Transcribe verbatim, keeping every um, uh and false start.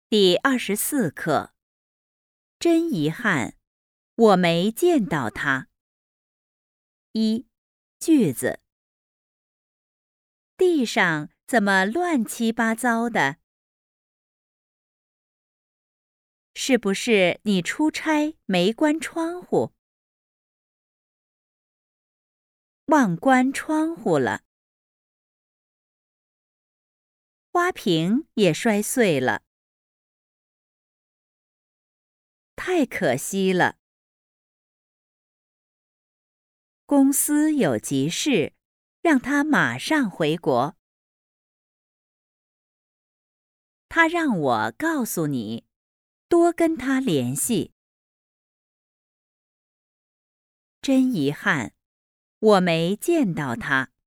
第二十四课，真遗憾，我没见到他。一、句子：地上怎么乱七八糟的？是不是你出差没关窗户？忘关窗户了。花瓶也摔碎了。太可惜了。公司有急事，让他马上回国。他让我告诉你，多跟他联系。真遗憾，我没见到他。